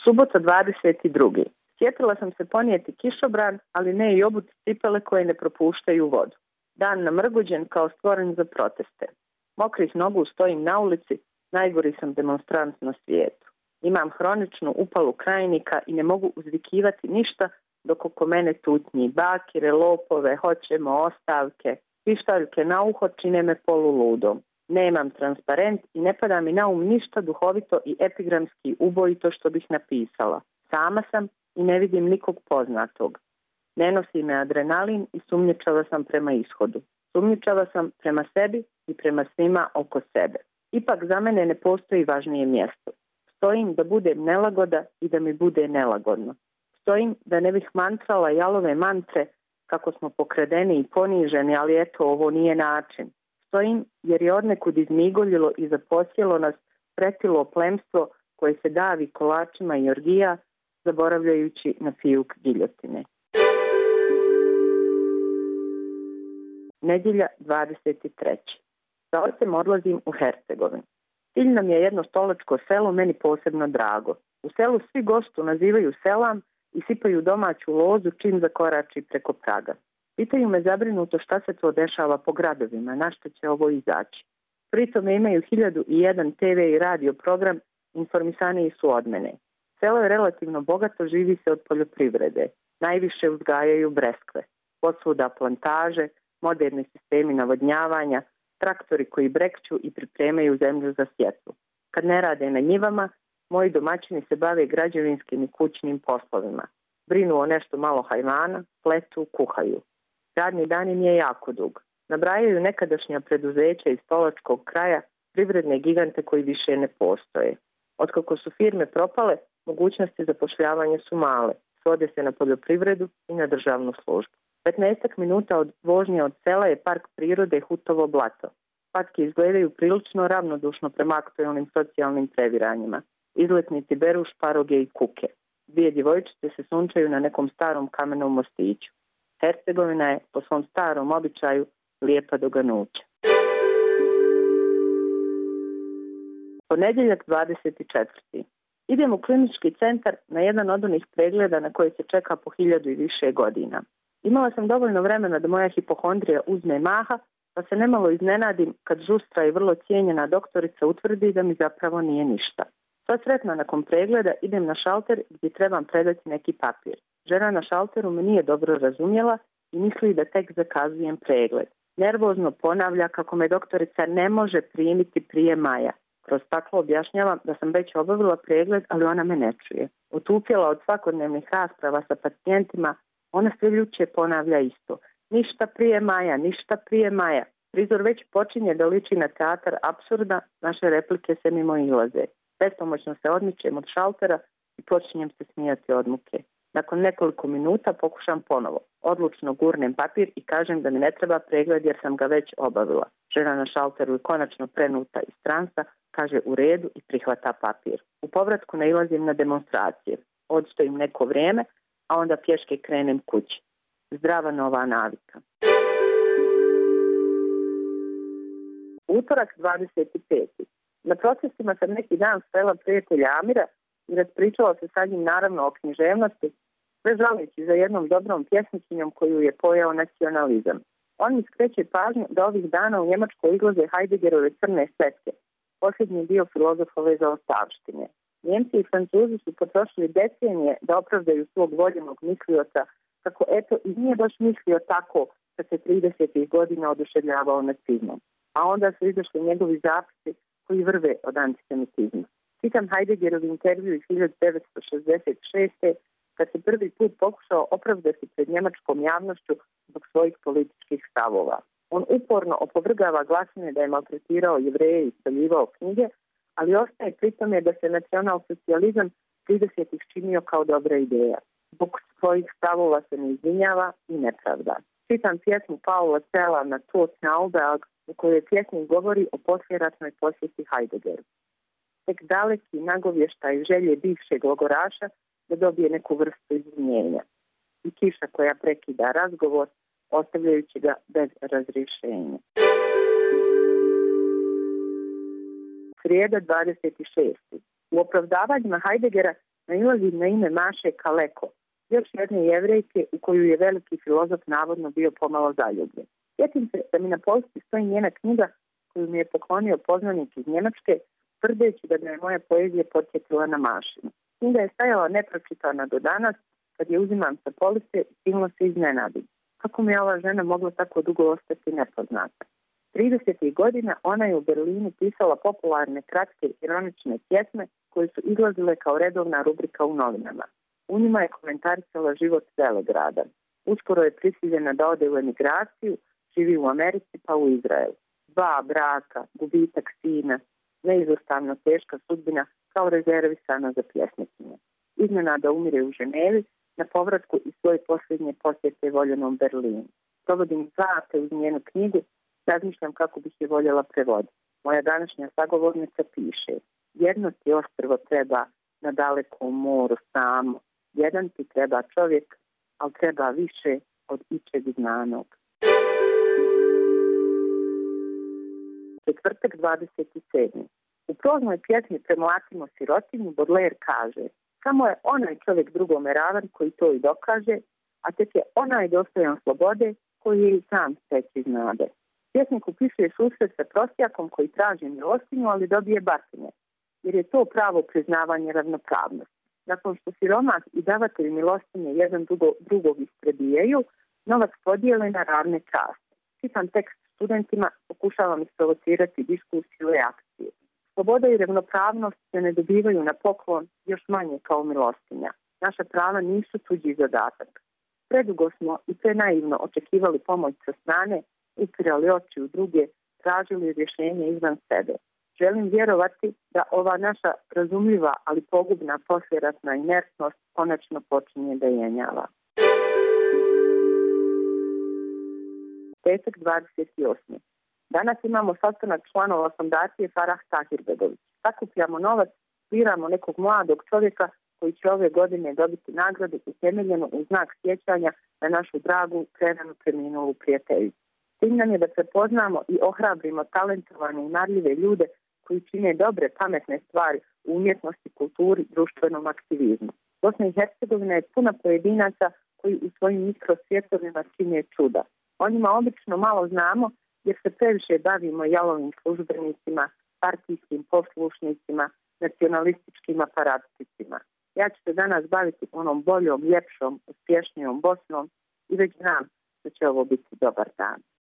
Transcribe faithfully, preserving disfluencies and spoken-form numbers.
Subota dvadeset drugi Sjetila sam se ponijeti kišobran, ali ne i obuti cipele koje ne propuštaju vodu. Dan namrgođen kao stvoren za proteste. Mokrih nogu stojim na ulici, najgori sam demonstrant na svijetu. Imam hroničnu upalu krajnika i ne mogu uzvikivati ništa dok oko mene tutnji bakire, lopove, hoćemo, ostavke, pištaljke na uho čine me poluludom. Nemam transparent i ne pada mi na um ništa duhovito i epigramski ubojito što bih napisala. Sama sam i ne vidim nikog poznatog. Ne nosi me adrenalin i sumnjičava sam prema ishodu. Sumnjičava sam prema sebi i prema svima oko sebe. Ipak za mene ne postoji važnije mjesto. Stojim da budem nelagoda i da mi bude nelagodno. Stojim da ne bih mantrala jalove mantre kako smo pokradeni i poniženi, ali eto, ovo nije način. Stojim jer je odnekud izmigoljilo i zaposjelo nas pretilo plemstvo koje se davi kolačima i orgija, zaboravljajući na fijuk giljotine. Nedjelja dvadeset treća Sa ocem odlazim u Hercegovinu. Cilj nam je jedno stolačko selo, meni posebno drago. U selu svi gostu nazivaju selam i sipaju domaću lozu čim zakorači preko praga. Pitaju me zabrinuto šta se to dešava po gradovima, na što će ovo izaći. Pritom imaju hiljadu i jedan te ve i radio program, informisaniji su od mene. Selo je relativno bogato, živi se od poljoprivrede. Najviše uzgajaju breskve. Posvuda plantaže, moderni sistemi navodnjavanja, traktori koji brekću i pripremaju zemlju za sjetvu. Kad ne rade na njivama, moji domaćini se bave građevinskim i kućnim poslovima. Brinu o nešto malo hajvana, pletu, kuhaju. Radni dan im je jako dug. Nabrajaju nekadašnja preduzeća iz stolačkog kraja, privredne gigante koji više ne postoje. Otkako su firme propale, mogućnosti zapošljavanja su male. Svode se na poljoprivredu i na državnu službu. petnaest minuta od vožnje od sela je park prirode Hutovo blato. Patke izgledaju prilično ravnodušno prema aktualnim socijalnim previranjima. Izletnici beru šparoge i kuke. Dvije djevojčice se sunčaju na nekom starom kamenom mostiću. Hercegovina je po svom starom običaju lijepa do ganuća. Ponedjeljak dvadeset četvrti Idem u klinički centar na jedan od onih pregleda na koje se čeka po hiljadu i više godina. Imala sam dovoljno vremena da moja hipohondrija uzme maha, pa se nemalo iznenadim kad žustra i vrlo cijenjena doktorica utvrdi da mi zapravo nije ništa. Sva sretna nakon pregleda idem na šalter gdje trebam predati neki papir. Žena na šalteru me nije dobro razumjela i misli da tek zakazujem pregled. Nervozno ponavlja kako me doktorica ne može primiti prije maja. Kroz staklo objašnjavam da sam već obavila pregled, ali ona me ne čuje. Utupjela od svakodnevnih rasprava sa pacijentima, ona sve ljuče ponavlja isto. Ništa prije maja, ništa prije maja. Prizor već počinje da liči na teatar apsurda, naše replike se mimo ilaze. Bespomoćno se odmičem od šaltera i počinjem se smijati od muke. Nakon nekoliko minuta pokušam ponovo. Odlučno gurnem papir i kažem da mi ne treba pregled jer sam ga već obavila. Žena na šalteru je konačno prenuta iz transa, kaže u redu i prihvata papir. U povratku nailazim na demonstracije. Odstojim neko vrijeme, a onda pješke krenem kući. Zdrava nova navika. Utorak dvadeset peti Na protestima sam neki dan srela prijatelja Amira i raspričala se sa njim naravno o književnosti, sve žaleći za jednom dobrom pjesnikinjom koju je pojeo nacionalizam. On mi skreće pažnju da ovih dana u Njemačkoj izlaze Heideggerove crne svetke, posljednji dio filozofove zaostavštine. Njemci i Francuzi su potrošili decenije da opravdaju svog voljenog mislioca kako eto i nije baš mislio tako kad se tridesetih godina oduševljavao nacizmom. A onda su izašli njegovi zapisi koji vrve od antisemitizma. Čitam Heideggerov intervju iz hiljadu devetsto šezdeset šeste kad se prvi put pokušao opravdati pred njemačkom javnošću zbog svojih političkih stavova. On uporno opovrgava glasine da je maltretirao Jevreje i spaljivao knjige, ali ostaje pri tome da se nacionalsocijalizam tridesetih činio kao dobra ideja. Zbog svojih stavova se ne izvinjava i nepravda. Čitam pjesmu Paula Cela na Tod Knauberg, u kojoj pjesnik govori o posljeratnoj posjeti Heideggeru. Tek daleki nagovještaj želje bivšeg logoraša da dobije neku vrstu izvinjenja. I kiša koja prekida razgovor, ostavljajući ga bez razrješenja. Srijeda dvadeset šesti U opravdavanjima Heideggera nailazim na ime Maše Kaleko, još jedne Jevrejke u koju je veliki filozof navodno bio pomalo zaljubljen. Sjetim se da mi na polici stoji njena knjiga koju mi je poklonio poznanik iz Njemačke, tvrdeći da me je moja poezija podsjetila na Mašinu. Knjiga je stajala nepročitana do danas, kad je uzimam sa police i silno se iznenadim. Kako mi je ova žena mogla tako dugo ostati nepoznata? tridesetih godina ona je u Berlinu pisala popularne, kratke, ironične pjesme koje su izlazile kao redovna rubrika u novinama. U njima je komentarisala život Velegrada. Uskoro je prisiljena da ode u emigraciju, živi u Americi pa u Izraelu. Dva braka, gubitak sina, neizostavno teška sudbina kao rezervisana za pjesnikinje. Iznenada umire u Ženevi na povratku iz svoje posljednje posjete voljenom Berlinu. Provodim sate uz njenu knjigu, razmišljam kako bih je voljela prevoditi. Moja današnja sagovornica piše: jedno ti ostrvo treba na dalekom moru samo, jedan ti treba čovjek, ali treba više od ičeg znanog. Četvrtak dvadeset sedmi U proznoj pjesmi Premlatimo sirotinju Baudelaire kaže: samo je onaj čovjek drugome ravan koji to i dokaže, a tek je onaj dostojan slobode koji je i sam steći znade. Pjesnik upisuje susret sa prostjakom koji traži milostinju, ali dobije batine, jer je to pravo priznavanje ravnopravnosti. Nakon što siromah i davatelj milostinje jedan drugo, drugog isprebijaju, novac podijele na ravne časti. Čitam tekst studentima, pokušavam isprovocirati diskusiju i akcije. Sloboda i ravnopravnost se ne dobivaju na poklon, još manje kao milostinja. Naša prava nisu tuđi zadatak. Predugo smo i prenaivno očekivali pomoć sa strane, upirali oči u druge, tražili rješenje izvan sebe. Želim vjerovati da ova naša razumljiva, ali pogubna poslijeratna inertnost konačno počinje da jenjava. Petak dvadeset osmi Danas imamo sastanak članova fondacije Farah Tahirbegović. Sakupljamo novac, biramo nekog mladog čovjeka koji će ove godine dobiti nagradu utemeljenu u znak sjećanja na našu dragu, prerano preminulu prijateljicu. Cilj nam je da prepoznamo i ohrabrimo talentovane i marljive ljude koji čine dobre, pametne stvari u umjetnosti, kulturi, društvenom aktivizmu. Bosna i Hercegovina je puna pojedinaca koji u svojim mikrosvjetovima čine čuda. O njima obično malo znamo jer se previše bavimo jalovim službenicima, partijskim poslušnicima, nacionalističkim aparaticima. Ja ću se danas baviti onom boljom, ljepšom, uspješnijom Bosnom i već znam da će ovo biti dobar dan.